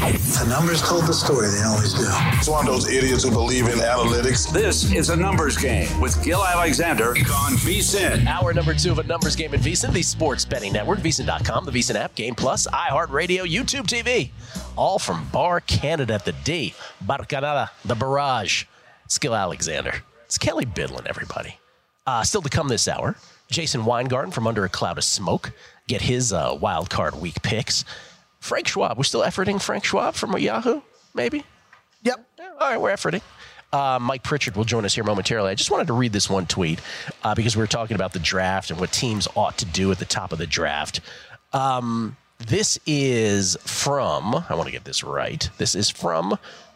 The numbers told the story. They always do. It's one of those idiots who believe in analytics. This is A Numbers Game with Gil Alexander on VSiN. Hour number 2 of A Numbers Game at VSiN, the sports betting network, VSiN.com, the VSiN app, Game Plus, iHeartRadio, YouTube TV. All from Bar Canada at the D. Barcanada, the Barrage. It's Gil Alexander. It's Kelly Bidlin, everybody. Still to come this hour, Jason Weingarten from Under a Cloud of Smoke. Get his wild card week picks. Frank Schwab. We're still efforting Frank Schwab from Yahoo, maybe? Yep. All right, we're efforting. Mike Pritchard will join us here momentarily. I just wanted to read this one tweet because we were talking about the draft and what teams ought to do at the top of the draft. This is from, I want to get this right. This is from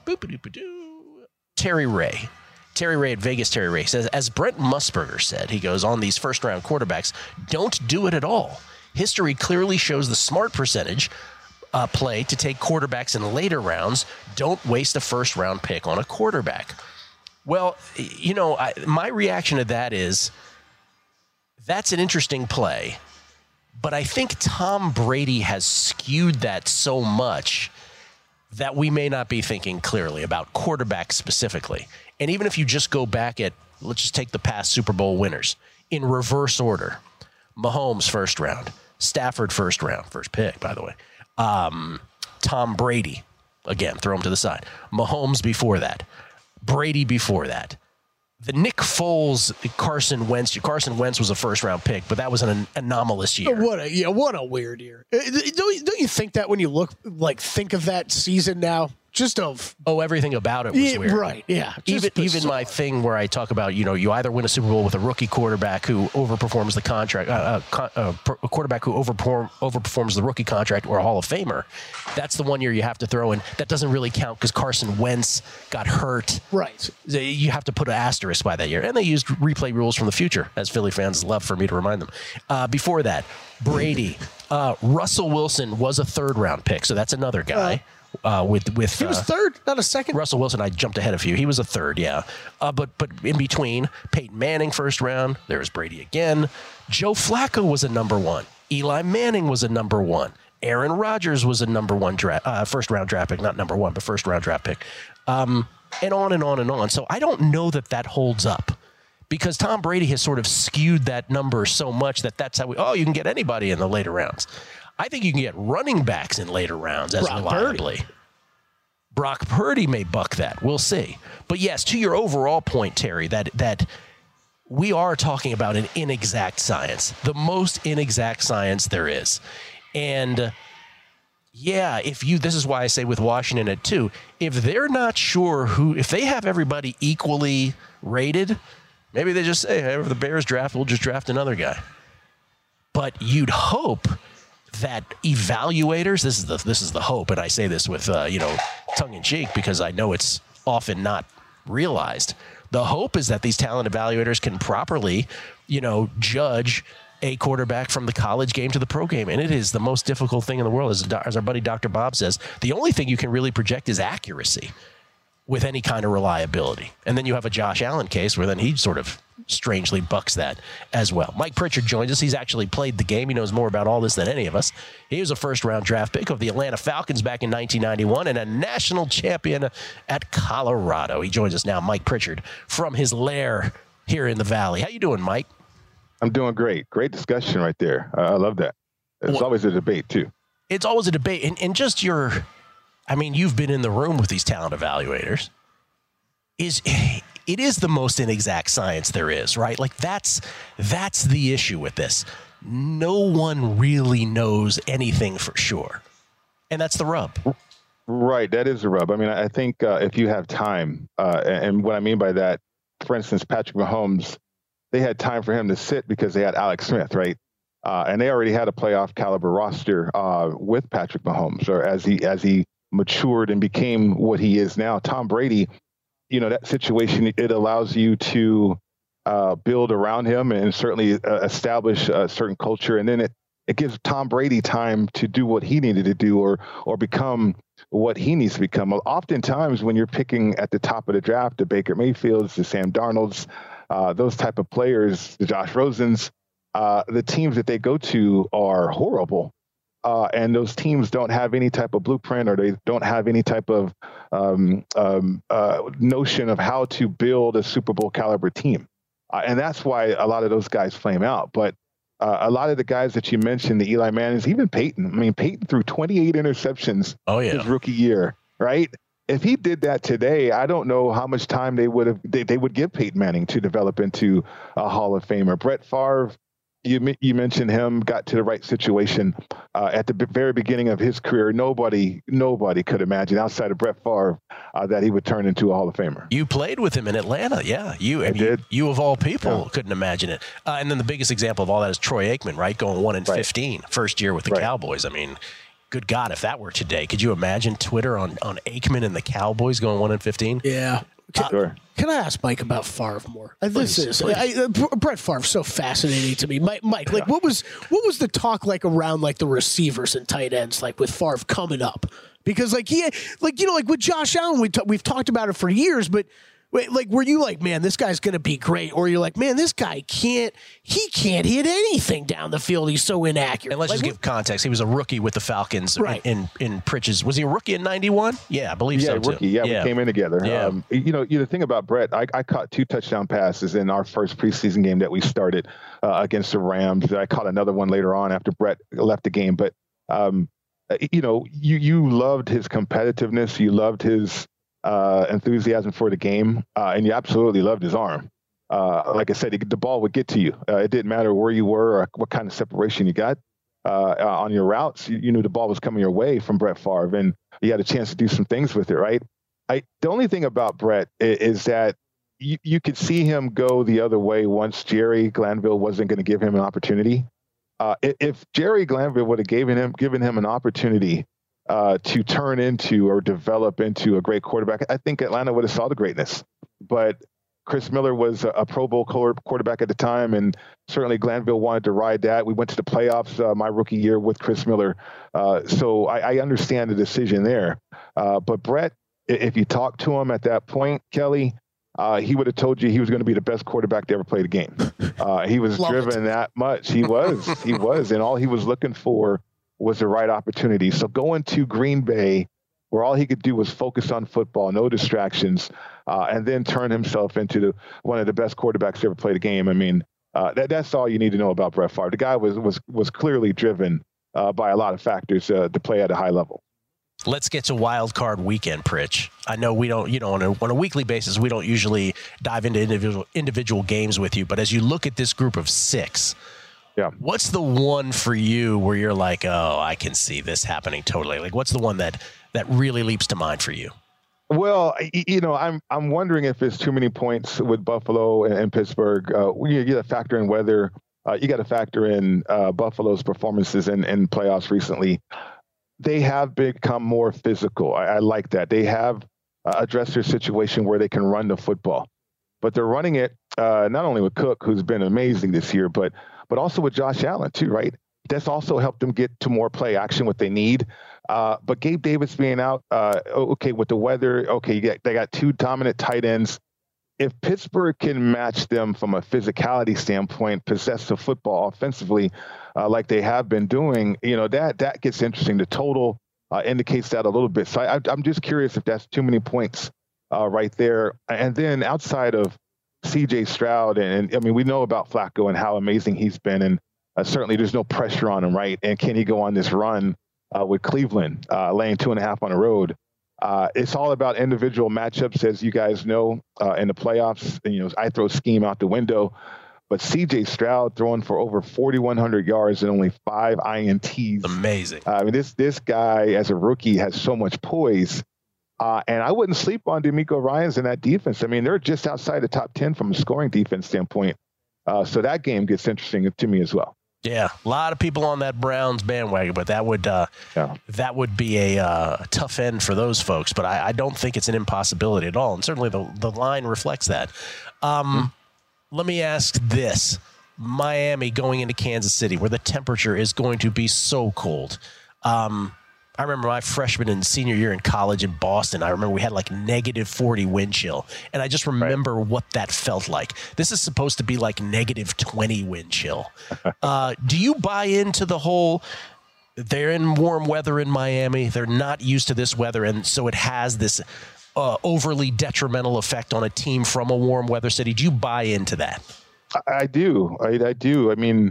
Terry Ray. Terry Ray at Vegas. Terry Ray says, as Brent Musburger said, he goes, on these first-round quarterbacks, don't do it at all. History clearly shows the smart percentage play to take quarterbacks in later rounds. Don't waste a first-round pick on a quarterback. Well, you know, my reaction to that is that's an interesting play, but I think Tom Brady has skewed that so much that we may not be thinking clearly about quarterbacks specifically. And even if you just go back at, let's just take the past Super Bowl winners in reverse order. Mahomes, first round. Stafford, first round. First pick, by the way. Tom Brady, again, throw him to the side. Mahomes before that. Brady before that. The Nick Foles, Carson Wentz was a first-round pick, but that was an anomalous year. What a weird year. Don't you think that when you think of that season now? Everything about it was weird. Right, yeah. Even my thing where I talk about, you either win a Super Bowl with a rookie quarterback who overperforms the contract, a quarterback who overperforms the rookie contract, or a Hall of Famer. That's the one year you have to throw in. That doesn't really count because Carson Wentz got hurt. Right. You have to put an asterisk by that year. And they used replay rules from the future, as Philly fans love for me to remind them. Before that, Brady. Russell Wilson was a third-round pick, so that's another guy. He was third, not a second. Russell Wilson, I jumped ahead a few. He was a third, yeah. But in between, Peyton Manning first round. There was Brady again. Joe Flacco was a number 1. Eli Manning was a number 1. Aaron Rodgers was a number 1 first round draft pick, not number 1, but first round draft pick. And on and on and on. So I don't know that holds up. Because Tom Brady has sort of skewed that number so much that's how you can get anybody in the later rounds. I think you can get running backs in later rounds as reliably. Brock Purdy may buck that. We'll see. But yes, to your overall point, Terry, that we are talking about an inexact science, the most inexact science there is. And yeah, this is why I say with Washington at 2, if they're not sure if they have everybody equally rated, maybe they just say, hey, if the Bears draft, we'll just draft another guy. But you'd hope that evaluators, this is the hope, and I say this with tongue in cheek because I know it's often not realized. The hope is that these talent evaluators can properly, judge a quarterback from the college game to the pro game, and it is the most difficult thing in the world. As our buddy Dr. Bob says, the only thing you can really project is accuracy with any kind of reliability. And then you have a Josh Allen case where then he sort of strangely bucks that as well. Mike Pritchard joins us. He's actually played the game. He knows more about all this than any of us. He was a first-round draft pick of the Atlanta Falcons back in 1991 and a national champion at Colorado. He joins us now, Mike Pritchard, from his lair here in the Valley. How you doing, Mike? I'm doing great. Great discussion right there. I love that. It's always a debate, too. It's always a debate. And just you've been in the room with these talent evaluators. It is the most inexact science there is, right? Like that's the issue with this. No one really knows anything for sure. And that's the rub. Right. That is the rub. I mean, I think if you have time, and what I mean by that, for instance, Patrick Mahomes, they had time for him to sit because they had Alex Smith, right? And they already had a playoff caliber roster with Patrick Mahomes, or as he matured and became what he is now. Tom Brady, that situation, it allows you to build around him and certainly establish a certain culture. And then it gives Tom Brady time to do what he needed to do or become what he needs to become. Oftentimes when you're picking at the top of the draft, the Baker Mayfields, the Sam Darnolds, those type of players, the Josh Rosens, the teams that they go to are horrible. and those teams don't have any type of blueprint, or they don't have any type of notion of how to build a Super Bowl caliber team. And that's why a lot of those guys flame out. But a lot of the guys that you mentioned, the Eli Mannings, even Peyton. I mean, Peyton threw 28 interceptions his rookie year, right? If he did that today, I don't know how much time they would give Peyton Manning to develop into a Hall of Famer. Brett Favre, you mentioned him, got to the right situation at the very beginning of his career. Nobody could imagine outside of Brett Favre that he would turn into a Hall of Famer. You played with him in Atlanta, yeah. You of all people couldn't imagine it. And then the biggest example of all that is Troy Aikman, right? Going 1-15, first year with the Cowboys. I mean, good God, if that were today, could you imagine Twitter on Aikman and the Cowboys going 1-15? Yeah. Can I ask Mike about Favre more? Brett Favre's so fascinating to me. Mike, like what was the talk like around like the receivers and tight ends, like with Favre coming up? Because like with Josh Allen, we've talked about it for years, but like, were you like, man, this guy's going to be great? Or you're like, man, this guy can't hit anything down the field. He's so inaccurate. And let's just give context. He was a rookie with the Falcons in Pritch's. Was he a rookie in 91? Yeah, I believe so, too. Rookie. Yeah, we came in together. Yeah. The thing about Brett, I caught 2 touchdown passes in our first preseason game that we started against the Rams. I caught another one later on after Brett left the game. But, you loved his competitiveness. You loved his enthusiasm for the game, and you absolutely loved his arm. Like I said, the ball would get to you. It didn't matter where you were or what kind of separation you got on your routes. You knew the ball was coming your way from Brett Favre, and you had a chance to do some things with it, right? The only thing about Brett is that you could see him go the other way once Jerry Glanville wasn't going to give him an opportunity. If Jerry Glanville would have given him an opportunity to turn into or develop into a great quarterback, I think Atlanta would have saw the greatness. But Chris Miller was a Pro Bowl quarterback at the time, and certainly Glanville wanted to ride that. We went to the playoffs my rookie year with Chris Miller. So I understand the decision there. But Brett, if you talked to him at that point, Kelly, he would have told you he was going to be the best quarterback to ever play the game. He was driven that much. He was. And all he was looking for was the right opportunity. So going to Green Bay, where all he could do was focus on football, no distractions, and then turn himself into one of the best quarterbacks to ever play the game. I mean, that's all you need to know about Brett Favre. The guy was clearly driven by a lot of factors to play at a high level. Let's get to Wild Card Weekend, Pritch. I know we don't, on a weekly basis, we don't usually dive into individual games with you, but as you look at this group of 6, what's the one for you where you're like, oh, I can see this happening totally? Like, what's the one that really leaps to mind for you? Well, I'm wondering if it's too many points with Buffalo and Pittsburgh. You got to factor in weather. You got to factor in Buffalo's performances in playoffs recently. They have become more physical. I like that. They have addressed their situation where they can run the football, but they're running it not only with Cook, who's been amazing this year, but also with Josh Allen too, right? That's also helped them get to more play action, what they need. But Gabe Davis being out, with the weather, they got 2 dominant tight ends. If Pittsburgh can match them from a physicality standpoint, possess the football offensively, like they have been doing, that gets interesting. The total indicates that a little bit. So I'm just curious if that's too many points right there. And then outside of C.J. Stroud, and I mean, we know about Flacco and how amazing he's been, and certainly there's no pressure on him, right? And can he go on this run with Cleveland, laying 2.5 on the road? It's all about individual matchups, as you guys know, in the playoffs. And, I throw scheme out the window, but C.J. Stroud throwing for over 4,100 yards and only 5 INTs. Amazing. I mean, this guy as a rookie has so much poise. And I wouldn't sleep on DeMeco Ryans in that defense. I mean, they're just outside the top 10 from a scoring defense standpoint. So that game gets interesting to me as well. Yeah, a lot of people on that Browns bandwagon, but that would be a tough end for those folks. But I don't think it's an impossibility at all, and certainly the line reflects that. Let me ask this. Miami going into Kansas City, where the temperature is going to be so cold. I remember my freshman and senior year in college in Boston. I remember we had like -40 wind chill. And I just remember what that felt like. This is supposed to be like -20 wind chill. Do you buy into the whole, They're in warm weather in Miami. They're not used to this weather, and so it has this overly detrimental effect on a team from a warm weather city. Do you buy into that? I do. I do. I mean,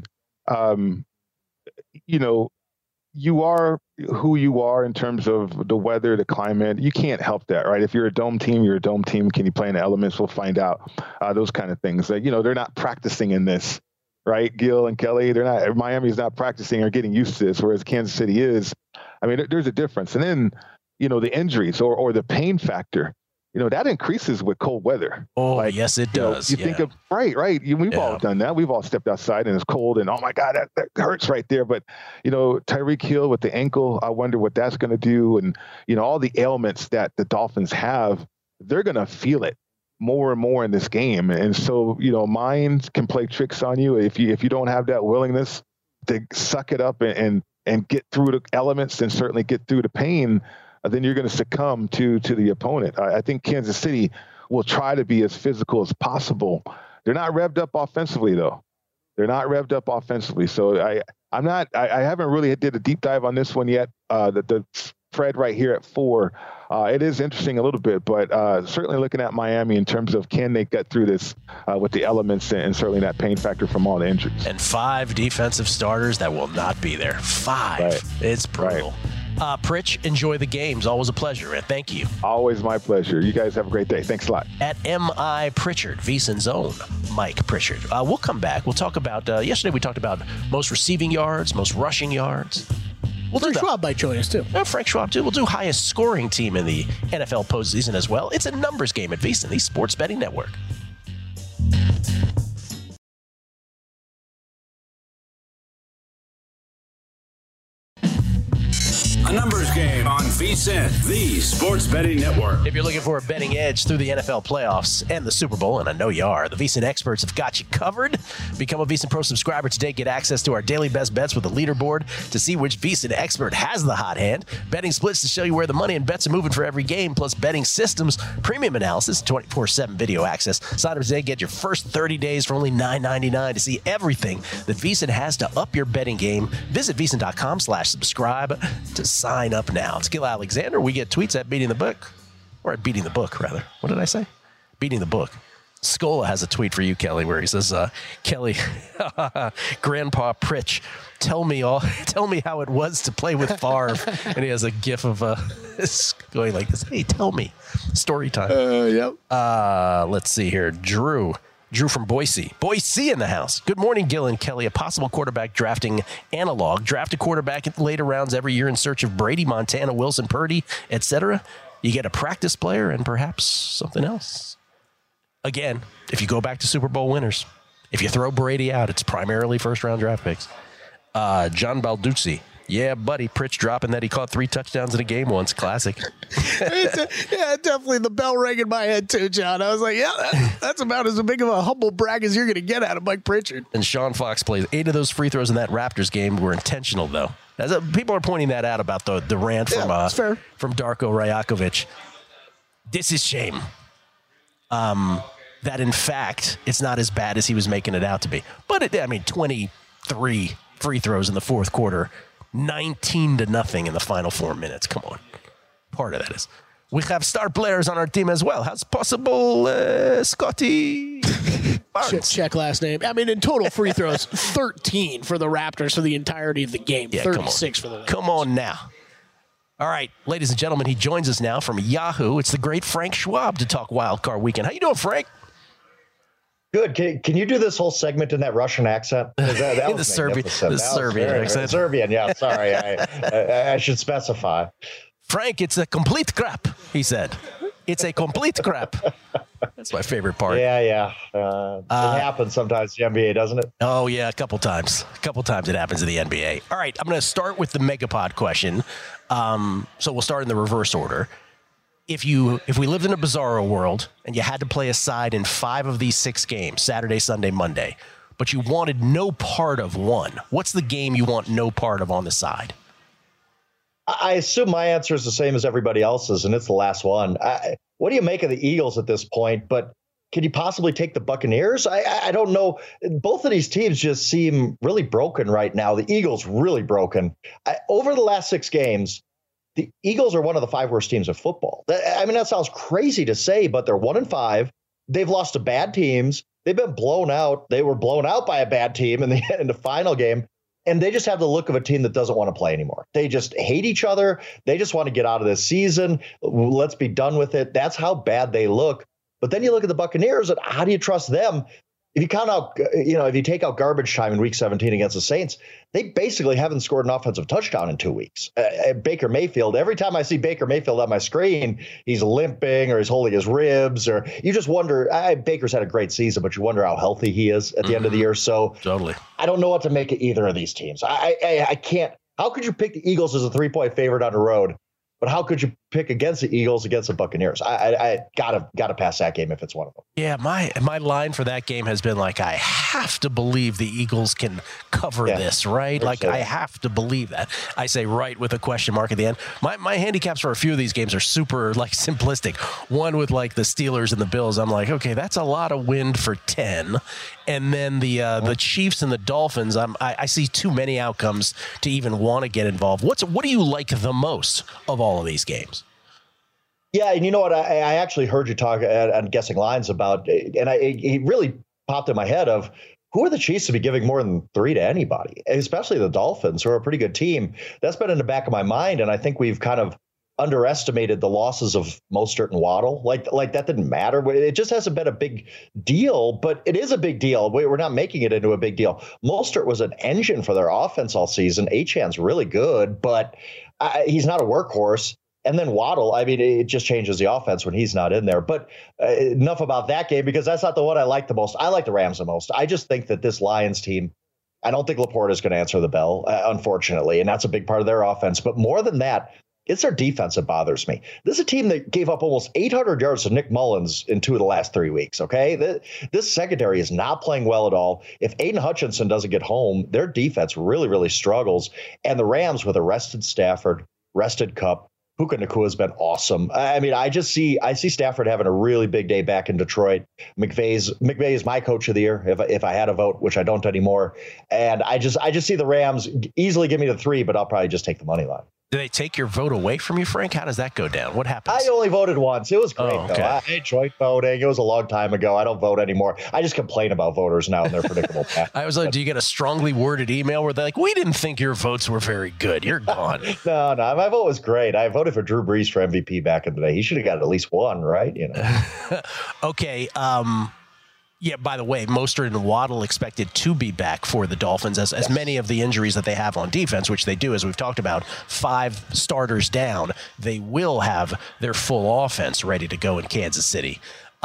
you are who you are in terms of the weather, the climate. You can't help that, right? If you're a dome team, you're a dome team. Can you play in the elements? We'll find out. Those kind of things. They're not practicing in this, right? Gil and Kelly, Miami's not practicing or getting used to this, whereas Kansas City is. I mean, there's a difference. And then, the injuries or the pain factor, that increases with cold weather. Oh, yes, it does. You think of, right. We've all done that. We've all stepped outside and it's cold and, oh my God, that hurts right there. But, Tyreek Hill with the ankle, I wonder what that's going to do. And, all the ailments that the Dolphins have, they're going to feel it more and more in this game. And so, mind can play tricks on you. If you don't have that willingness to suck it up and get through the elements and certainly get through the pain, then you're going to succumb to the opponent. I think Kansas City will try to be as physical as possible. They're not revved up offensively, though. So I haven't really did a deep dive on this one yet. The spread right here at 4, it is interesting a little bit, but certainly looking at Miami in terms of can they get through this with the elements and certainly that pain factor from all the injuries. And 5 defensive starters that will not be there. 5. Right. It's brutal. Right. Pritch, enjoy the games. Always a pleasure, man. Thank you. Always my pleasure. You guys have a great day. Thanks a lot. At M.I. Pritchard, VSiN's own Mike Pritchard. We'll come back. We'll talk about, yesterday we talked about most receiving yards, most rushing yards. Frank Schwab might join us, too. Frank Schwab, too. We'll do highest scoring team in the NFL postseason as well. It's a numbers game at VSiN, the Sports Betting Network. A numbers game on VSiN, the Sports Betting Network. If you're looking for a betting edge through the NFL playoffs and the Super Bowl, and I know you are, the VSiN experts have got you covered. Become a VSiN Pro subscriber today. Get access to our daily best bets with a leaderboard to see which VSiN expert has the hot hand. Betting splits to show you where the money and bets are moving for every game, plus betting systems, premium analysis, 24/7 video access. Sign up today. Get your first 30 days for only $9.99 to see everything that VSiN has to up your betting game. Visit VSiN.com/subscribe to sign up now. It's Gil Alexander. We get tweets at Beating the Book, or at Beating the Book, rather. What did I say? Beating the Book. Scola has a tweet for you, Kelly, where he says, Kelly, Grandpa Pritch, tell me how it was to play with Favre. And he has a gif of going like this. Hey, tell me. Story time. Yep. Let's see here. Drew from Boise. Boise in the house. Good morning, Gil and Kelly. A possible quarterback drafting analog. Draft a quarterback at the later rounds every year in search of Brady, Montana, Wilson, Purdy, etc. You get a practice player and perhaps something else. Again, if you go back to Super Bowl winners, if you throw Brady out, it's primarily first-round draft picks. John Balduzzi. Yeah, buddy, Pritch dropping that he caught 3 touchdowns in a game once. Classic. Yeah, definitely the bell rang in my head too, John. I was like, yeah, that's about as big of a humble brag as you're going to get out of Mike Pritchard. And Sean Fox plays 8 of those free throws in that Raptors game were intentional, though. People are pointing that out about the rant from Darko Rajakovic. This is shame. That, in fact, it's not as bad as he was making it out to be. But, 23 free throws in the fourth quarter, 19-0 in the final 4 minutes. Come on. Part of that is. We have star players on our team as well. How's possible, Scotty Barnes? Check last name. In total free throws, 13 for the Raptors for the entirety of the game. Yeah, 36 for the Raptors. Come on now. All right, ladies and gentlemen, he joins us now from Yahoo. It's the great Frank Schwab to talk Wild Card Weekend. How you doing, Frank? Good. Can you do this whole segment in that Russian accent? That was the Serbian accent. Serbian, yeah. Sorry, I should specify. Frank, it's a complete crap, he said. It's a complete crap. That's my favorite part. Yeah. It happens sometimes in the NBA, doesn't it? Oh, yeah, a couple times. It happens in the NBA. All right, I'm going to start with the Megapod question. So we'll start in the reverse order. If we lived in a bizarro world and you had to play a side in 5 of these 6 games, Saturday, Sunday, Monday, but you wanted no part of one, what's the game you want no part of on the side? I assume my answer is the same as everybody else's, and it's the last one. What do you make of the Eagles at this point? But Can you possibly take the Buccaneers? I don't know. Both of these teams just seem really broken right now. The Eagles really broken. Over the last 6 games, the Eagles are one of the 5 worst teams of football. I mean, that sounds crazy to say, but they're 1-5. They've lost to bad teams. They've been blown out. They were blown out by a bad team in the final game. And they just have the look of a team that doesn't want to play anymore. They just hate each other. They just want to get out of this season. Let's be done with it. That's how bad they look. But then you look at the Buccaneers, and how do you trust them? If you count out, if you take out garbage time in Week 17 against the Saints, they basically haven't scored an offensive touchdown in 2 weeks. Baker Mayfield, every time I see Baker Mayfield on my screen, he's limping or he's holding his ribs, or you just wonder. Baker's had a great season, but you wonder how healthy he is at the end of the year. So totally, I don't know what to make of either of these teams. I can't. How could you pick the Eagles as a 3-point favorite on the road? But how could you pick against the Eagles against the Buccaneers? I gotta pass that game if it's one of them. Yeah, my line for that game has been like, I have to believe the Eagles can cover this, right? Like, I have to believe that. I say right with a question mark at the end. My handicaps for a few of these games are super like simplistic. One with like the Steelers and the Bills, I'm like, okay, that's a lot of wind for 10. And then the Chiefs and the Dolphins, I see too many outcomes to even want to get involved. What do you like the most of all of these games? Yeah, and you know what? I actually heard you talk on Guessing Lines about, and it really popped in my head of who are the Chiefs to be giving more than 3 to anybody, especially the Dolphins, who are a pretty good team. That's been in the back of my mind, and I think we've kind of underestimated the losses of Mostert and Waddle. Like that didn't matter. It just hasn't been a big deal, but it is a big deal. We're not making it into a big deal. Mostert was an engine for their offense all season. Achane's really good, but he's not a workhorse. And then Waddle, I mean, it just changes the offense when he's not in there. But enough about that game, because that's not the one I like the most. I like the Rams the most. I just think that this Lions team, I don't think Laporta is going to answer the bell, unfortunately, and that's a big part of their offense. But more than that, it's their defense that bothers me. This is a team that gave up almost 800 yards to Nick Mullins in 2 of the last 3 weeks, okay? This secondary is not playing well at all. If Aiden Hutchinson doesn't get home, their defense really, really struggles. And the Rams with a rested Stafford, rested Kupp, Puka Nacua has been awesome. I mean, I see Stafford having a really big day back in Detroit. McVay is my coach of the year if I had a vote, which I don't anymore. And I just see the Rams easily give me the 3, but I'll probably just take the money line. Do they take your vote away from you, Frank? How does that go down? What happens? I only voted once. It was great, though. I enjoyed voting. It was a long time ago. I don't vote anymore. I just complain about voters now and their predictable path. I was like, do you get a strongly worded email where they're like, we didn't think your votes were very good. You're gone. No, my vote was great. I voted for Drew Brees for MVP back in the day. He should have got at least one, right? You know. Okay. Yeah, by the way, Mostert and Waddle expected to be back for the Dolphins, as many of the injuries that they have on defense, which they do, as we've talked about, 5 starters down. They will have their full offense ready to go in Kansas City.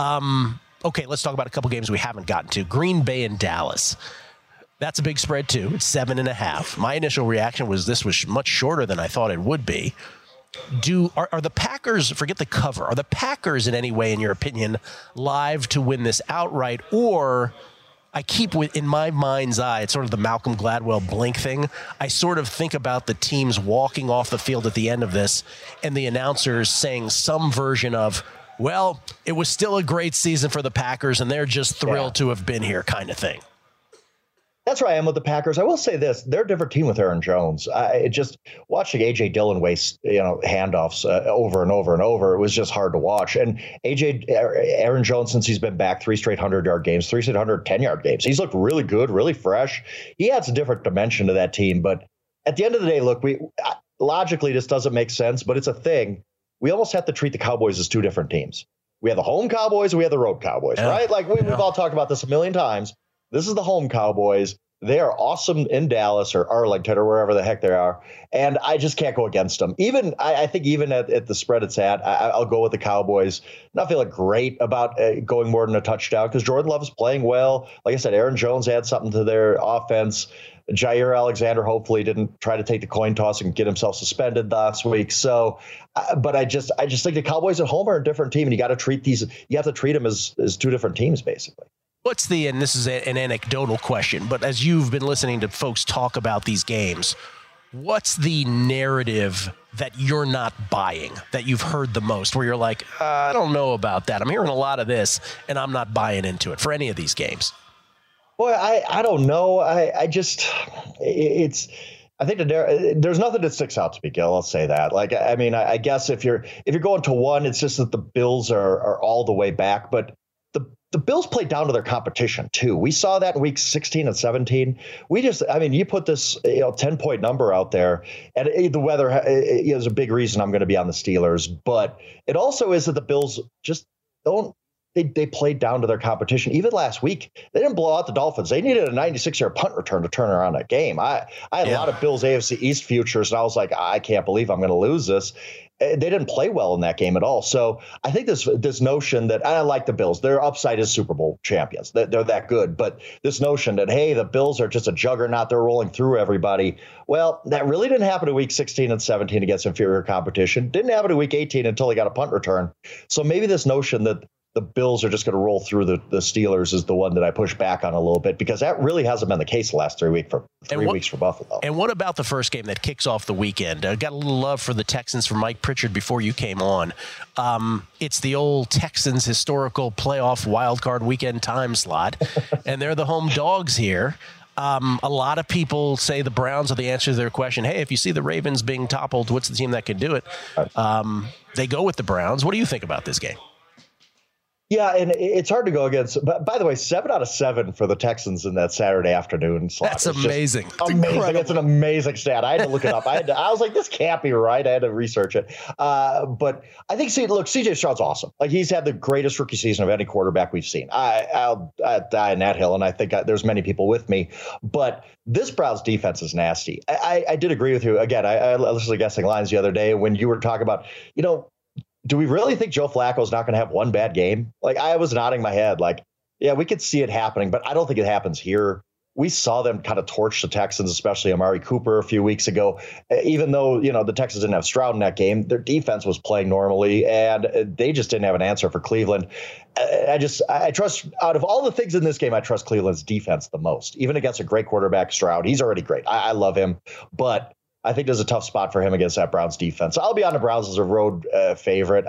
Okay, let's talk about a couple games we haven't gotten to. Green Bay and Dallas. That's a big spread, too. It's 7.5. My initial reaction was this was much shorter than I thought it would be. Are the Packers, forget the cover, are the Packers in any way, in your opinion, live to win this outright? Or I keep in my mind's eye, it's sort of the Malcolm Gladwell blink thing. I sort of think about the teams walking off the field at the end of this and the announcers saying some version of, well, it was still a great season for the Packers and they're just thrilled to have been here kind of thing. That's where I am with the Packers. I will say this: they're a different team with Aaron Jones. Just watching A.J. Dillon waste, handoffs over and over and over, it was just hard to watch. And Aaron Jones, since he's been back, 3 straight 100-yard games, 3 straight 110-yard games. He's looked really good, really fresh. He adds a different dimension to that team. But at the end of the day, look, logically this doesn't make sense, but it's a thing. We almost have to treat the Cowboys as 2 different teams. We have the home Cowboys and we have the road Cowboys, right? Like we've all talked about this a million times. This is the home Cowboys. They are awesome in Dallas or Arlington or wherever the heck they are. And I just can't go against them. I think even at the spread it's at, I'll go with the Cowboys. Not feeling great about going more than a touchdown because Jordan Love is playing well. Like I said, Aaron Jones adds something to their offense. Jair Alexander hopefully didn't try to take the coin toss and get himself suspended last week. So, but I just think the Cowboys at home are a different team, and you have to treat them as 2 different teams, basically. And this is an anecdotal question, but as you've been listening to folks talk about these games, what's the narrative that you're not buying, that you've heard the most, where you're like, I don't know about that. I'm hearing a lot of this, and I'm not buying into it for any of these games? Boy, I don't know. I think there's nothing that sticks out to me, Gil. I'll say that. Like, I mean, I guess if you're going to one, it's just that the Bills are all the way back, but the Bills played down to their competition too. We saw that in weeks 16 and 17. You put this 10-point number out there, and the weather is a big reason I'm going to be on the Steelers. But it also is that the Bills just don't. They played down to their competition. Even last week, they didn't blow out the Dolphins. They needed a 96-yard punt return to turn around that game. I had a lot of Bills AFC East futures, and I was like, I can't believe I'm going to lose this. They didn't play well in that game at all. So I think this notion that I like the Bills, their upside is Super Bowl champions. They're that good. But this notion that, hey, the Bills are just a juggernaut, they're rolling through everybody. Well, that really didn't happen in week 16 and 17 against inferior competition. Didn't happen in week 18 until they got a punt return. So maybe this notion that the Bills are just going to roll through the Steelers is the one that I push back on a little bit, because that really hasn't been the case the last 3 weeks for Buffalo. And what about the first game that kicks off the weekend? Got a little love for the Texans from Mike Pritchard before you came on. It's the old Texans historical playoff wildcard weekend time slot, and they're the home dogs here. A lot of people say the Browns are the answer to their question. Hey, if you see the Ravens being toppled, what's the team that can do it? They go with the Browns. What do you think about this game? Yeah, and it's hard to go against. But by the way, 7 out of 7 for the Texans in that Saturday afternoon slot. That's amazing. Amazing. It's an amazing stat. I had to look it up. I was like, this can't be right. I had to research it. But I think, CJ Stroud's awesome. Like, he's had the greatest rookie season of any quarterback we've seen. I'll die on that hill, and I think there's many people with me. But this Browns defense is nasty. I did agree with you. Again, I listened to Guessing Lines the other day when you were talking about, do we really think Joe Flacco's not going to have one bad game? Like, I was nodding my head like, yeah, we could see it happening, but I don't think it happens here. We saw them kind of torch the Texans, especially Amari Cooper a few weeks ago. Even though, the Texans didn't have Stroud in that game, their defense was playing normally, and they just didn't have an answer for Cleveland. I trust, out of all the things in this game, I trust Cleveland's defense the most, even against a great quarterback, Stroud. He's already great. I love him, but I think there's a tough spot for him against that Browns defense. I'll be on the Browns as a road favorite.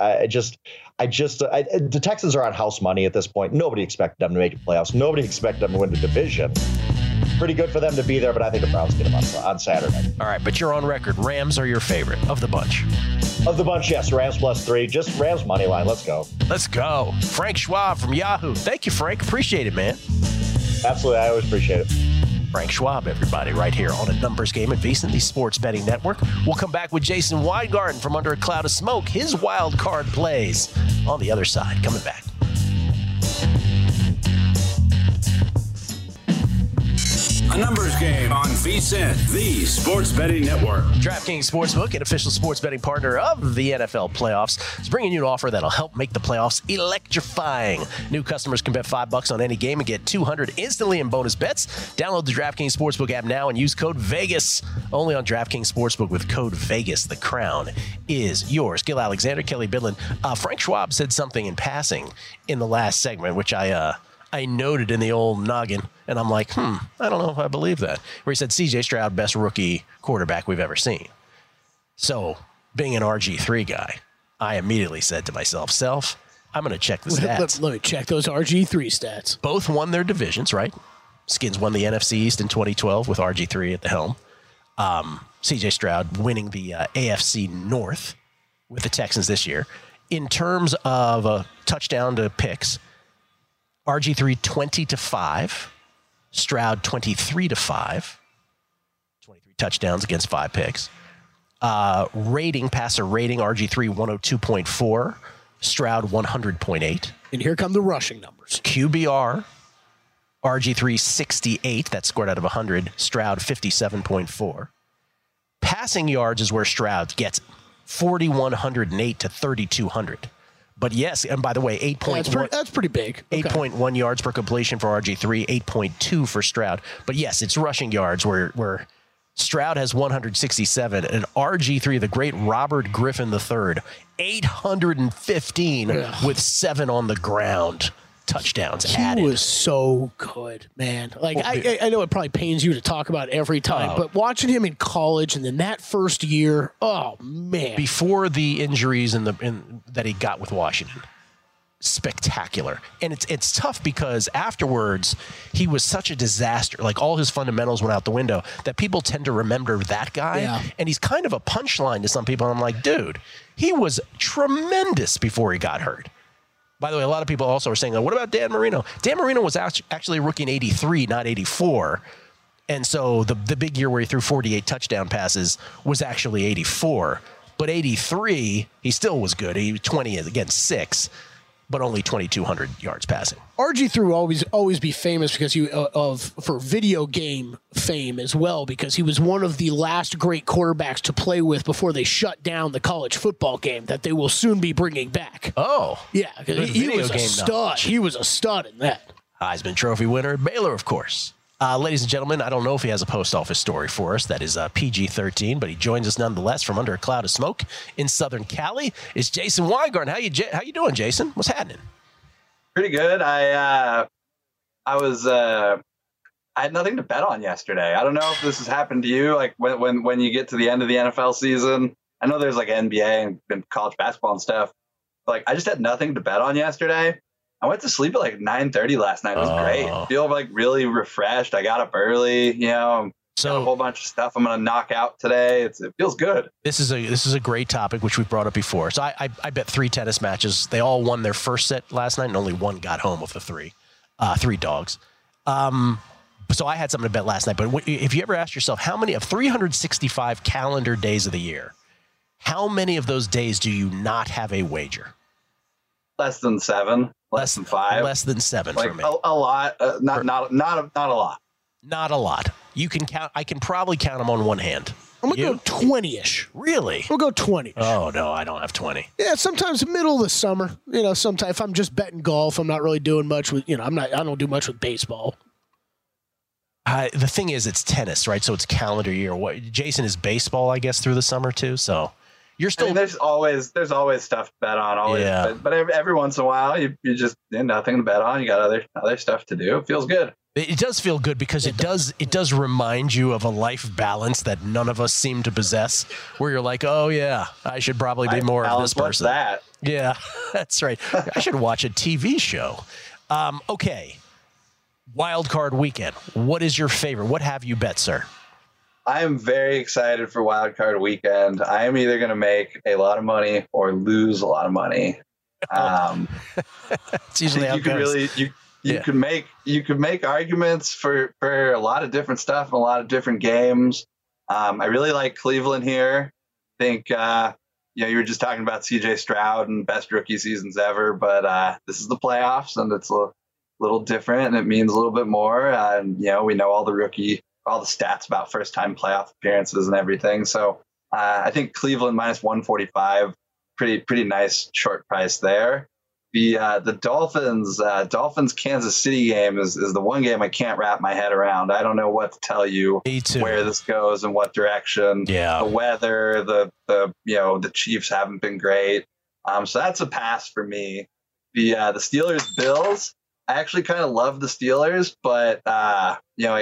The Texans are on house money at this point. Nobody expected them to make the playoffs. Nobody expected them to win the division. Pretty good for them to be there, but I think the Browns get them on Saturday. All right, but you're on record. Rams are your favorite of the bunch. Of the bunch, yes. Rams +3. Just Rams money line. Let's go. Let's go. Frank Schwab from Yahoo. Thank you, Frank. Appreciate it, man. Absolutely. I always appreciate it. Frank Schwab, everybody, right here on A Numbers Game at VSiN, the Sports Betting Network. We'll come back with Jason Weingarten from Under a Cloud of Smoke, his wild card plays on the other side. Coming back. A Numbers Game on VSiN, the Sports Betting Network. DraftKings Sportsbook, an official sports betting partner of the NFL playoffs, is bringing you an offer that'll help make the playoffs electrifying. New customers can bet $5 on any game and get $200 instantly in bonus bets. Download the DraftKings Sportsbook app now and use code VEGAS. Only on DraftKings Sportsbook with code VEGAS. The crown is yours. Gil Alexander, Kelly Bidlin. Frank Schwab said something in passing in the last segment, which I noted in the old noggin, and I'm like, I don't know if I believe that. Where he said, CJ Stroud, best rookie quarterback we've ever seen. So, being an RG3 guy, I immediately said to myself, I'm going to check the stats. Let me check those RG3 stats. Both won their divisions, right? Skins won the NFC East in 2012 with RG3 at the helm. CJ Stroud winning the AFC North with the Texans this year. In terms of a touchdown to picks, RG3 20-5, Stroud 23-5, 23 touchdowns against 5 picks. Passer rating, RG3 102.4, Stroud 100.8. And here come the rushing numbers. QBR, RG3 68, that's scored out of 100, Stroud 57.4. Passing yards is where Stroud gets 4,108 to 3,200. But yes, and by the way, 8.1. That's pretty big. Okay. 8.1 yards per completion for RG3, 8.2 for Stroud. But yes, it's rushing yards where Stroud has 167, and RG3, the great Robert Griffin III, 815 with 7 on the ground. touchdowns He added. was so good, man. Like, I know it probably pains you to talk about every time, but watching him in college and then that first year, oh, man. Before the injuries that he got with Washington, spectacular. And it's tough because afterwards he was such a disaster. Like, all his fundamentals went out the window that people tend to remember that guy. Yeah. And he's kind of a punchline to some people. I'm like, dude, he was tremendous before he got hurt. By the way, a lot of people also are saying, what about Dan Marino? Dan Marino was actually a rookie in 83, not 84. And so the big year where he threw 48 touchdown passes was actually 84. But 83, he still was good. He was 20 against 6. But only 2,200 yards passing. RG3 will always be famous because for video game fame as well, because he was one of the last great quarterbacks to play with before they shut down the college football game that they will soon be bringing back. Oh. Yeah, because he was a stud. Knowledge. He was a stud in that. Heisman Trophy winner, Baylor, of course. Ladies and gentlemen, I don't know if he has a post office story for us. That is PG-13, but he joins us nonetheless from under a cloud of smoke in Southern Cali. It's Jason Weingarten. How you doing, Jason? What's happening? Pretty good. I had nothing to bet on yesterday. I don't know if this has happened to you. Like when you get to the end of the NFL season, I know there's like NBA and college basketball and stuff. But like I just had nothing to bet on yesterday. I went to sleep at like 9:30 last night. It was great. I feel like really refreshed. I got up early, got a whole bunch of stuff I'm going to knock out today. It feels good. This is a great topic, which we've brought up before. So I bet 3 tennis matches. They all won their first set last night, and only one got home with the 3 dogs. So I had something to bet last night. But if you ever ask yourself, how many of 365 calendar days of the year, how many of those days do you not have a wager? Less than 7. Less than 5. Less than 7 like for me. A lot. Not a lot. Not a lot. You can count. I can probably count them on one hand. I'm going to go 20-ish. Really? We'll go 20. Oh, no, I don't have 20. Yeah, sometimes middle of the summer. Sometimes if I'm just betting golf, I'm not really doing much with, I don't do much with baseball. The thing is, it's tennis, right? So it's calendar year. Jason, is baseball, I guess, through the summer too? So you're still. I mean, there's always stuff to bet on. Always, yeah. But every once in a while, you just nothing to bet on. You got other stuff to do. It feels good. It does feel good because it does remind you of a life balance that none of us seem to possess. Where you're like, oh yeah, I should probably be more of this person. What's that? Yeah, that's right. I should watch a TV show. Okay. Wild card weekend. What is your favorite? What have you bet, sir? I am very excited for wild card weekend. I am either going to make a lot of money or lose a lot of money. It's usually how it goes. You could make arguments for a lot of different stuff and a lot of different games. I really like Cleveland here. I think you were just talking about CJ Stroud and best rookie seasons ever, but this is the playoffs and it's a little different and it means a little bit more. And we know all the stats about first time playoff appearances and everything. So I think Cleveland minus 145, pretty nice short price there. The Dolphins Kansas City game is the one game I can't wrap my head around. I don't know what to tell you where this goes and what direction. Yeah. The weather, the Chiefs haven't been great. So that's a pass for me. The Steelers Bills, I actually kind of love the Steelers, but I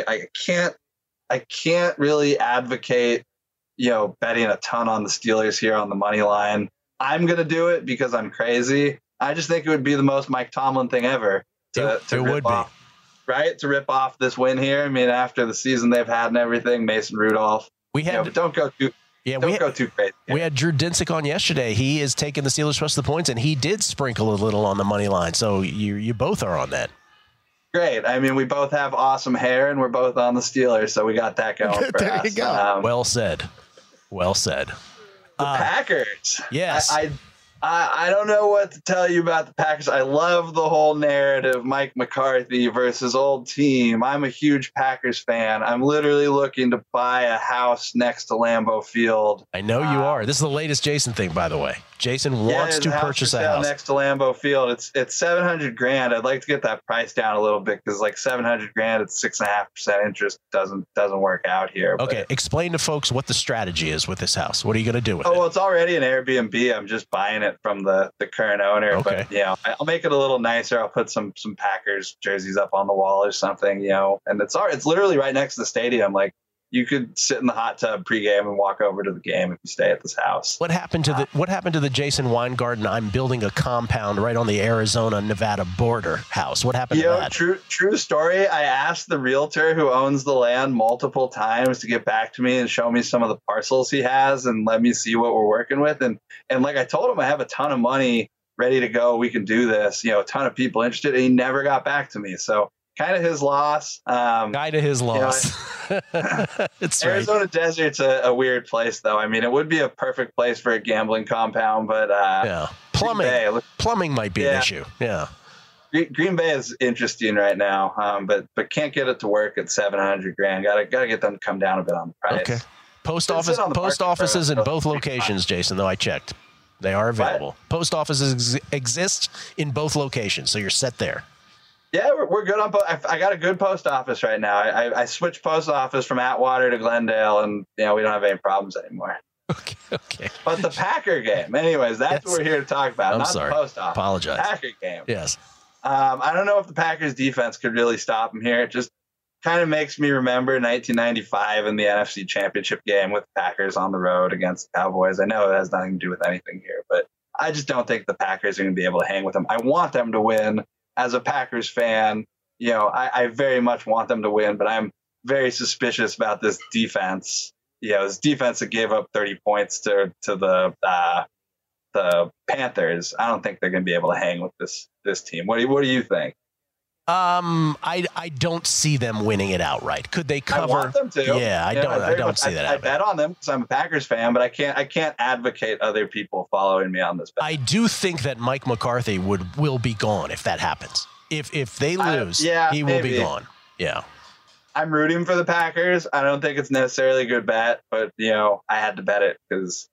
can't really advocate betting a ton on the Steelers here on the money line. I'm gonna do it because I'm crazy. I just think it would be the most Mike Tomlin thing ever to rip off, right? To rip off this win here. I mean, after the season they've had and everything, Mason Rudolph. Don't go too crazy. We had Drew Dinsick on yesterday. He is taking the Steelers plus the points, and he did sprinkle a little on the money line. So you both are on that. Great. I mean, we both have awesome hair, and we're both on the Steelers, so we got that going for us. You go. Well said. Well said. The Packers. Yes. I don't know what to tell you about the Packers. I love the whole narrative, Mike McCarthy versus old team. I'm a huge Packers fan. I'm literally looking to buy a house next to Lambeau Field. I know you are. This is the latest Jason thing, by the way. Jason wants to purchase a house next to Lambeau Field. It's $700,000. I'd like to get that price down a little bit because like $700,000, it's 6.5% interest. Doesn't work out here. Okay, explain to folks what the strategy is with this house. What are you going to do with it? Well, it's already an Airbnb. I'm just buying it it from the current owner. Okay. But I'll make it a little nicer. I'll put some Packers jerseys up on the wall or something. And it's literally right next to the stadium. Like, you could sit in the hot tub pregame and walk over to the game if you stay at this house. What happened to the Jason Weingarten, I'm building a compound right on the Arizona-Nevada border house? What happened to that? True story. I asked the realtor who owns the land multiple times to get back to me and show me some of the parcels he has and let me see what we're working with. And like I told him, I have a ton of money ready to go. We can do this. A ton of people interested. And he never got back to me. So kind of his loss. Guy to his loss. It's Arizona right. Desert's a weird place, though. I mean, it would be a perfect place for a gambling compound, but plumbing might be an issue. Yeah, Green Bay is interesting right now, but can't get it to work at $700,000. Got to get them to come down a bit on the price. Okay. Post offices in both locations, Jason. Though I checked, they are available. What? Post offices exist in both locations, so you're set there. Yeah, we're good on. I got a good post office right now. I switched post office from Atwater to Glendale, and we don't have any problems anymore. Okay. But the Packer game, anyways, that's what we're here to talk about. I'm sorry. The post office. Apologize. Packer game. Yes. I don't know if the Packers defense could really stop him here. It just kind of makes me remember 1995 in the NFC Championship game with the Packers on the road against the Cowboys. I know it has nothing to do with anything here, but I just don't think the Packers are going to be able to hang with them. I want them to win. As a Packers fan, I very much want them to win, but I'm very suspicious about this defense. This defense that gave up 30 points to the Panthers. I don't think they're going to be able to hang with this team. What do you think? I don't see them winning it outright. Could they cover? I want them to. Yeah, I don't see that. I bet on them because I'm a Packers fan, but I can't advocate other people following me on this bet. I do think that Mike McCarthy will be gone if that happens. If they lose, he will be gone. Yeah. I'm rooting for the Packers. I don't think it's necessarily a good bet, but I had to bet it because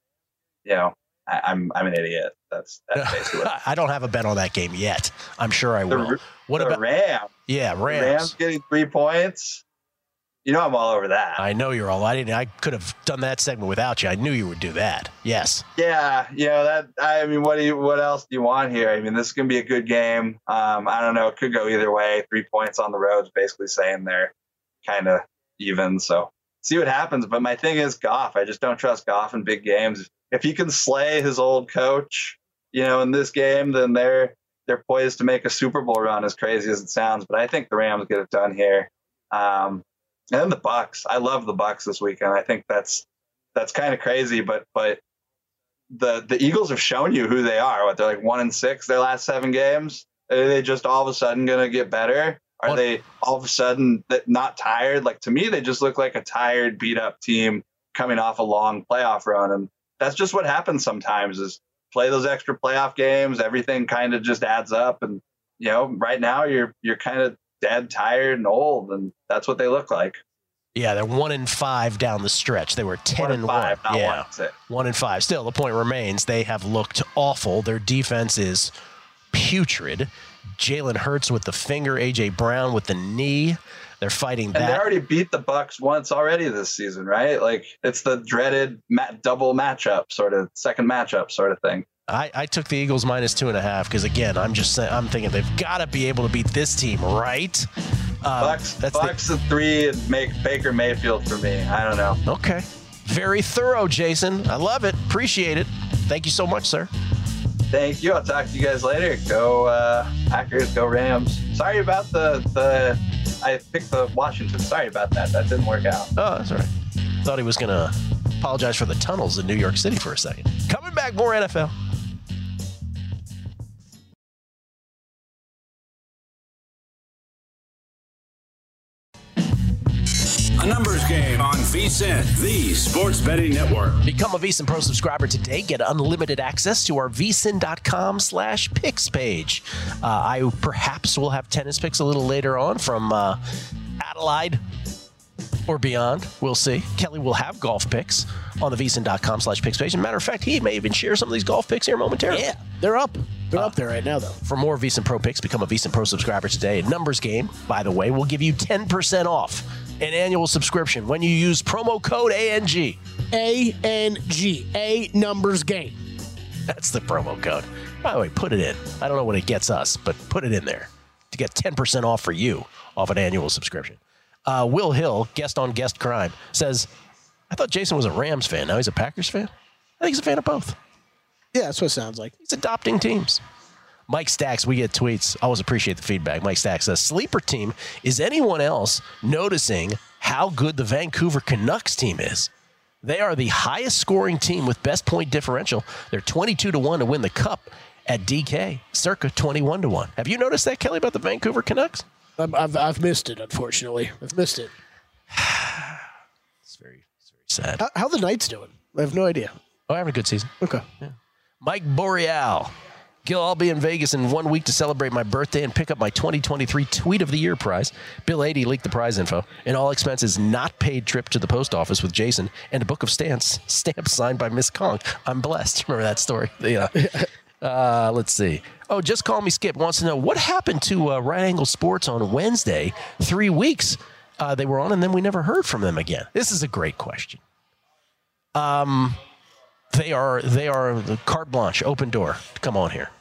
I'm an idiot. That's basically what I don't have a bet on that game yet. I'm sure I will. What about Rams? Yeah, Rams. Rams getting 3 points. I'm all over that. I know you're all. I could have done that segment without you. I knew you would do that. Yes. Yeah. That. I mean, what else do you want here? I mean, this is gonna be a good game. I don't know. It could go either way. 3 points on the road is basically saying they're kind of even. So see what happens. But my thing is Goff. I just don't trust Goff in big games. If he can slay his old coach, in this game, then they're poised to make a Super Bowl run, as crazy as it sounds. But I think the Rams get it done here. And then the Bucs. I love the Bucs this weekend. I think that's kind of crazy, but the Eagles have shown you who they are. They're like 1-6 their last 7 games. Are they just all of a sudden going to get better? Are they all of a sudden not tired? Like, to me, they just look like a tired, beat up team coming off a long playoff run. And that's just what happens sometimes is play those extra playoff games. Everything kind of just adds up. And, right now you're kind of dead, tired, and old. And that's what they look like. Yeah, they're 1-5 down the stretch. They were 10-1. Yeah, 1-5. Still, the point remains they have looked awful. Their defense is putrid. Jalen Hurts with the finger, A.J. Brown with the knee. They're fighting back. And they already beat the Bucs once already this season, right? Like, it's the dreaded double matchup, second matchup sort of thing. I took the Eagles -2.5 because, again, I'm thinking they've got to be able to beat this team, right? Bucs at 3 and make Baker Mayfield for me. I don't know. Okay. Very thorough, Jason. I love it. Appreciate it. Thank you so much, sir. Thank you. I'll talk to you guys later. Go Packers, go Rams. Sorry about I picked the Washington. Sorry about that. That didn't work out. Oh, that's all right. Thought he was going to apologize for the tunnels in New York City for a second. Coming back, more NFL. A numbers game on VSiN, the Sports Betting Network. Become a VSiN Pro subscriber today. Get unlimited access to our vsin.com/picks page. I perhaps will have tennis picks a little later on from Adelaide or beyond. We'll see. Kelly will have golf picks on the vsin.com/picks page. As a matter of fact, he may even share some of these golf picks here momentarily. Yeah, they're up. They're up there right now, though. For more VSiN Pro picks, become a VSiN Pro subscriber today. A numbers game, by the way, will give you 10% off an annual subscription when you use promo code ANG. ANG. A numbers game. That's the promo code. By the way, put it in. I don't know what it gets us, but put it in there to get 10% off for you off an annual subscription. Will Hill, guest on Guest Crime, says, I thought Jason was a Rams fan. Now he's a Packers fan? I think he's a fan of both. Yeah, that's what it sounds like. He's adopting teams. Mike Stacks, we get tweets. Always appreciate the feedback. Mike Stacks says, sleeper team, is anyone else noticing how good the Vancouver Canucks team is? They are the highest scoring team with best point differential. They're 22-1 to win the Cup at DK, circa 21-1. Have you noticed that, Kelly, about the Vancouver Canucks? I've missed it, unfortunately. I've missed it. It's very sad. How the Knights doing? I have no idea. Oh, having a good season. Okay. Yeah. Mike Boreal. Gil, I'll be in Vegas in 1 week to celebrate my birthday and pick up my 2023 Tweet of the Year prize. Bill 80 leaked the prize info. An all expenses not paid trip to the post office with Jason and a book of stamps signed by Miss Kong. I'm blessed. Remember that story? Yeah. Let's see. Oh, Just Call Me Skip wants to know what happened to Right Angle Sports on Wednesday. 3 weeks they were on, and then we never heard from them again. This is a great question. They are the carte blanche, open door to come on here.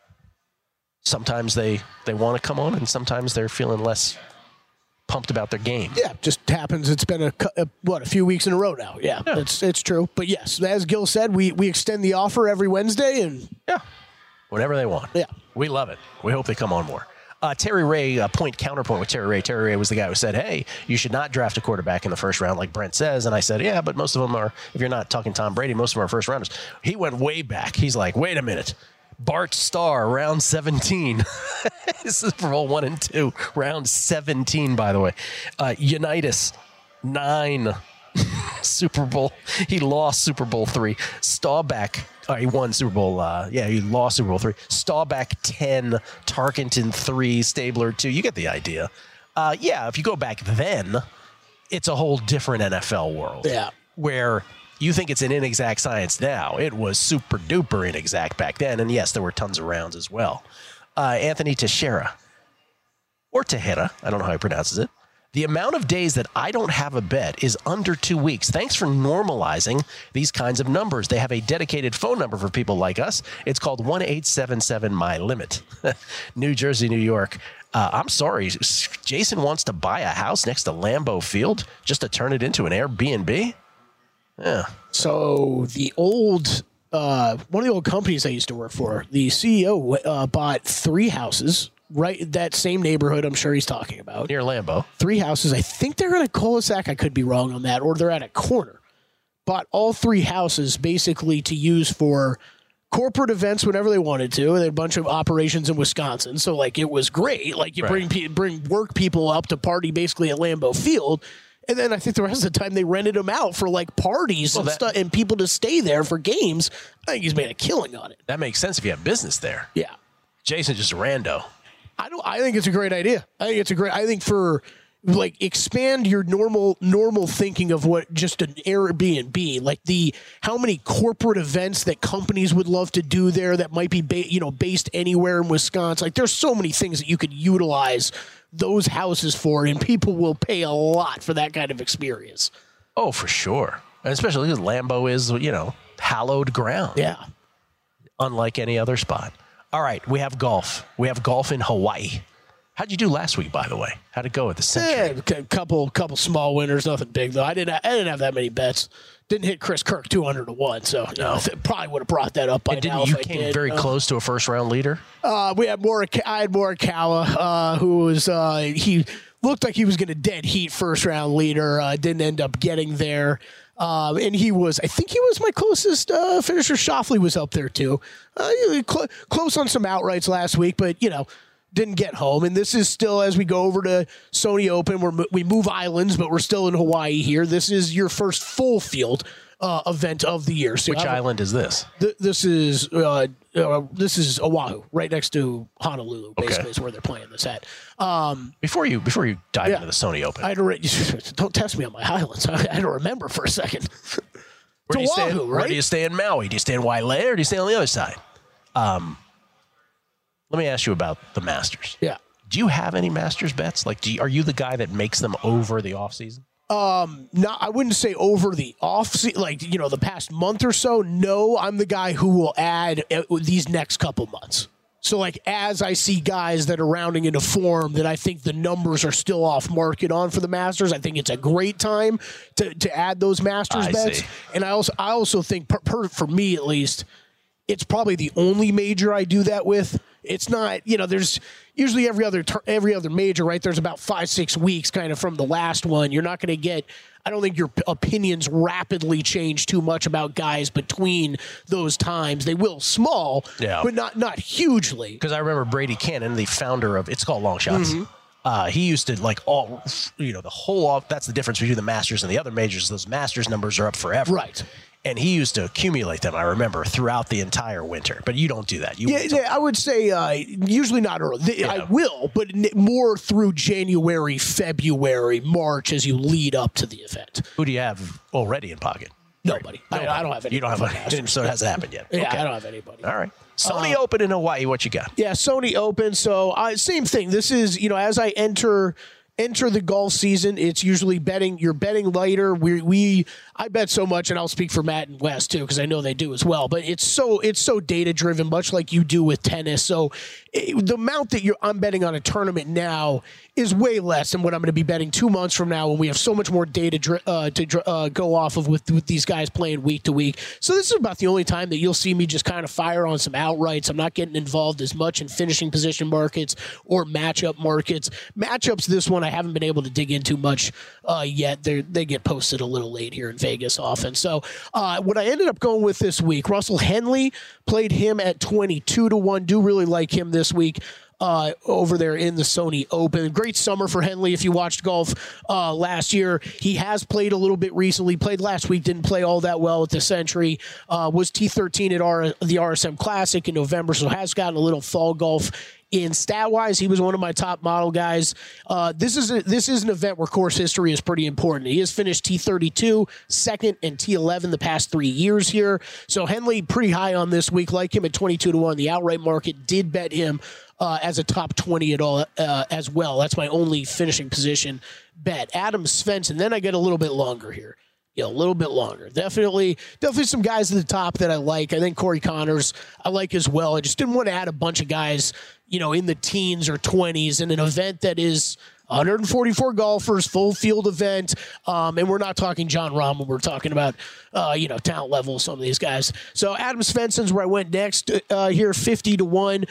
Sometimes they want to come on, and sometimes they're feeling less pumped about their game. Yeah, just happens. It's been a few weeks in a row now. Yeah. It's true. But yes, as Gil said, we extend the offer every Wednesday, and whenever they want. Yeah, we love it. We hope they come on more. Terry Ray, counterpoint with Terry Ray. Terry Ray was the guy who said, hey, you should not draft a quarterback in the first round like Brent says. And I said, yeah, but most of them are, if you're not talking Tom Brady, most of them are first rounders. He went way back. He's like, wait a minute. Bart Starr, round 17. Super Bowl 1 and 2, round 17, by the way. Unitas, 9. Super Bowl. He lost Super Bowl 3. Staubach. He won Super Bowl. He lost Super Bowl 3. Staubach 10. Tarkenton 3. Stabler 2. You get the idea. If you go back then, it's a whole different NFL world. Yeah. Where you think it's an inexact science now. It was super duper inexact back then. And yes, there were tons of rounds as well. Anthony Teixeira. Or Tejera. I don't know how he pronounces it. The amount of days that I don't have a bet is under 2 weeks. Thanks for normalizing these kinds of numbers. They have a dedicated phone number for people like us. It's called 1-877-MY-LIMIT. New Jersey, New York. I'm sorry. Jason wants to buy a house next to Lambeau Field just to turn it into an Airbnb? Yeah. So the old, one of the old companies I used to work for, the CEO bought 3 houses. Right, that same neighborhood I'm sure he's talking about. Near Lambeau. 3 houses. I think they're in a cul-de-sac. I could be wrong on that. Or they're at a corner. Bought all 3 houses basically to use for corporate events whenever they wanted to. They had a bunch of operations in Wisconsin. So, it was great. You bring work people up to party basically at Lambeau Field. And then I think the rest of the time they rented them out for parties and stuff and people to stay there for games. I think he's made a killing on it. That makes sense if you have business there. Yeah. Jason's just a rando. I think it's a great idea. I think for expand your normal thinking of what just an Airbnb, how many corporate events that companies would love to do there that might be based anywhere in Wisconsin. There's so many things that you could utilize those houses for, and people will pay a lot for that kind of experience. Oh, for sure. And especially because Lambeau is, hallowed ground. Yeah. Unlike any other spot. All right, we have golf. We have golf in Hawaii. How'd you do last week, by the way? How'd it go at the Century? A couple small winners, nothing big though. I didn't have that many bets. Didn't hit Chris Kirk 200-1, so probably would have brought that up by now. You came very close to a first round leader. I had Morikawa, who was he looked like he was going to dead heat first round leader. Didn't end up getting there. And I think he was my closest finisher. Schauffele was up there too. Close on some outrights last week, but didn't get home. And this is still, as we go over to Sony Open, we move islands, but we're still in Hawaii here. This is your first full field event of the year. So which island is this? This is Oahu, right next to Honolulu. Basically, is where they're playing this at. Before you dive into the Sony Open, don't test me on my islands. I had to remember for a second. Where do you stay in Maui? Do you stay in Wailea or do you stay on the other side? Let me ask you about the Masters. Yeah. Do you have any Masters bets? Are you the guy that makes them over the off season? I wouldn't say over the the past month or so. No, I'm the guy who will add these next couple months. So, as I see guys that are rounding into form that I think the numbers are still off market on for the Masters, I think it's a great time to add those Masters bets. See. And I also think, for me at least, it's probably the only major I do that with. It's not, there's usually every other major, right? There's about 5-6 weeks kind of from the last one. You're not going to get, I don't think your opinions rapidly change too much about guys between those times. They will small, but not hugely. Because I remember Brady Cannon, the founder of, it's called Long Shots. Mm-hmm. He used to the whole off. That's the difference between the Masters and the other majors. Those Masters numbers are up forever. Right. And he used to accumulate them, I remember, throughout the entire winter. But you don't do that. I would say usually not early. I will, but more through January, February, March as you lead up to the event. Who do you have already in pocket? Nobody. I don't have anybody. You don't have any, so it hasn't happened yet. Yeah, okay. I don't have anybody. All right. Sony Open in Hawaii, what you got? Yeah, Sony Open. So same thing. This is, as I enter the golf season, it's usually betting. You're betting lighter. I bet so much, and I'll speak for Matt and Wes too, because I know they do as well. But it's so data driven, much like you do with tennis. So the amount that I'm betting on a tournament now is way less than what I'm going to be betting 2 months from now when we have so much more data to go off of with these guys playing week to week. So this is about the only time that you'll see me just kind of fire on some outrights. I'm not getting involved as much in finishing position markets or matchup markets. Matchups, this one I haven't been able to dig into much yet. They get posted a little late here in Vegas often. So what I ended up going with this week, Russell Henley, played him at 22-1. Do really like him this week. Over there in the Sony Open. Great summer for Henley if you watched golf last year. He has played a little bit recently. Played last week, didn't play all that well at the Century. Was T13 at the RSM Classic in November, so has gotten a little fall golf in. Stat-wise, he was one of my top model guys. This is an event where course history is pretty important. He has finished T32, second, and T11 the past 3 years here. So Henley pretty high on this week. Like him at 22-1. The outright market did bet him as a top 20 at all as well. That's my only finishing position bet. Adam Svensson. Then I get a little bit longer here. A little bit longer. Definitely some guys at the top that I like. I think Corey Connors I like as well. I just didn't want to add a bunch of guys, in the teens or 20s in an event that is 144 golfers, full field event. And we're not talking John Rahm. We're talking about, talent level, some of these guys. So Adam Svensson's where I went next here, 50-1.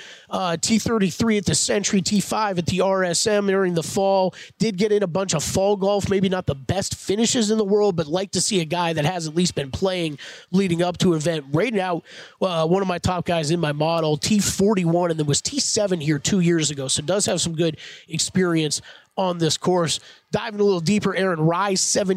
T33 at the Century, T5 at the RSM during the fall. Did get in a bunch of fall golf. Maybe not the best finishes in the world, but like to see a guy that has at least been playing leading up to an event. Rated out one of my top guys in my model, T41, and then was T7 here 2 years ago. So does have some good experience on this course. Diving a little deeper, Aaron Rai,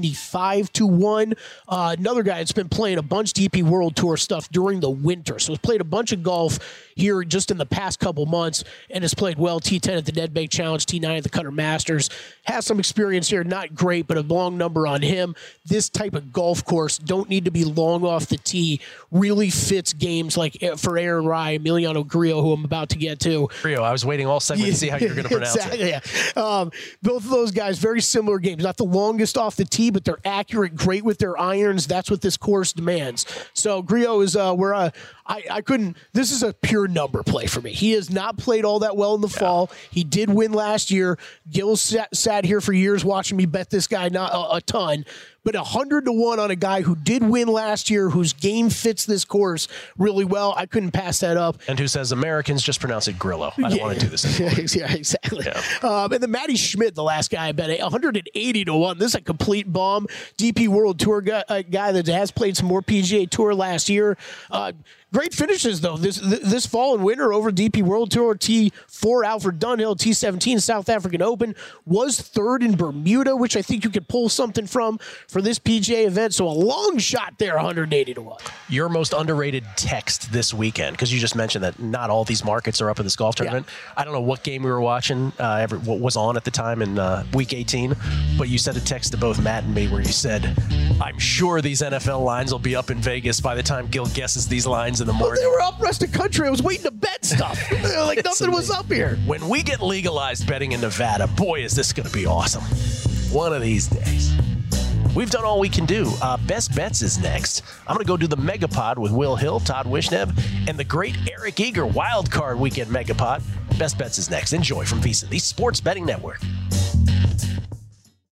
75-1. Another guy that's been playing a bunch DP World Tour stuff during the winter. So has played a bunch of golf here just in the past couple months and has played well. T10 at the Nedbank Challenge, T9 at the Qatar Masters. Has some experience here. Not great, but a long number on him. This type of golf course, don't need to be long off the tee. Really fits games like for Aaron Rai, Emiliano Grillo, who I'm about to get to. Grillo, I was waiting all segment to see how you're going to pronounce exactly, it. Yeah. Both of those guys, very similar games. Not the longest off the tee, but they're accurate, great with their irons. That's what this course demands. So Grillo is where I couldn't. This is a pure number play for me. He has not played all that well in the fall. He did win last year. Gil sat here for years watching me bet this guy not a ton. But 100-1 on a guy who did win last year, whose game fits this course really well. I couldn't pass that up. And who says Americans just pronounce it Grillo. I don't want to do this anymore. Yeah, exactly. Yeah. And then Matty Schmidt, the last guy I bet, 180-1. This is a complete bomb. DP World Tour guy that has played some more PGA Tour last year. Great finishes, though, this fall and winter over DP World Tour. T4 Alfred Dunhill, T17 South African Open. Was third in Bermuda, which I think you could pull something from for this PGA event. So a long shot there, 180-1. Your most underrated text this weekend, because you just mentioned that not all these markets are up in this golf tournament. Yeah. I don't know what game we were watching, what was on at the time in week 18, but you sent a text to both Matt and me where you said, I'm sure these NFL lines will be up in Vegas by the time Gil guesses these lines in the morning. Well, they were up rest of country. I was waiting to bet stuff. Like nothing was up here. When we get legalized betting in Nevada, boy, is this going to be awesome. One of these days. We've done all we can do. Best Bets is next. I'm going to go do the Megapod with Will Hill, Todd Wishnev, and the great Eric Eager Wildcard Weekend Megapod. Best Bets is next. Enjoy from VSiN, the Sports Betting Network.